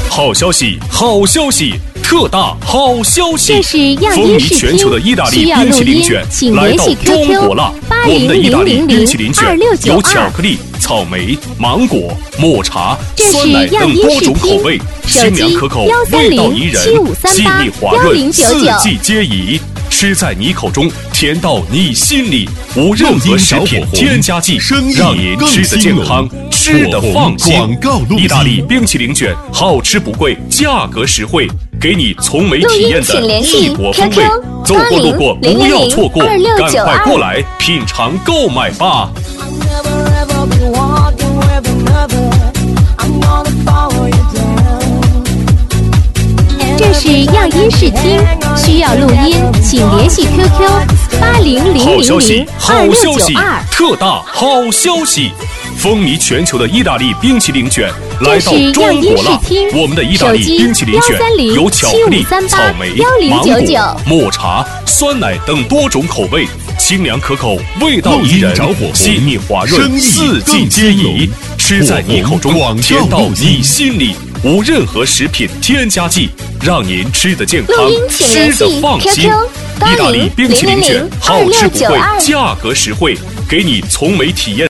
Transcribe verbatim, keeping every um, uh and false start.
好消息，好消息！特大好消息！ 这是样风靡音视全球的意大利冰淇淋卷来到中国了。我们的意大利冰淇淋卷有巧克力、草莓、芒果、抹茶、酸奶等多种口味，清凉可口，味道宜人，细腻滑润，四季皆宜。吃在你口中，甜到你心里，无任何食品添加剂，让您吃得健康，吃得放心。意大利冰淇淋卷好吃不贵，价格实惠，给你从没体验的异国风味。走过路过不要错过，赶快过来品尝购买吧。 这是样音视听，需要录音，请联系 Q Q 八零零零零二六九二。 特大好消息！风靡全球的意大利冰淇淋卷来到中国了。我们的意大利冰淇淋卷有巧克力、草莓、芒果、抹茶、酸奶等多种口味，清凉可口，味道宜人，细腻滑润，四季皆宜。吃在你口中，甜到你心里，无任何食品添加剂，让您吃得健康，吃得放心。意大利冰淇淋卷好吃不贵，价格实惠，给你从没体验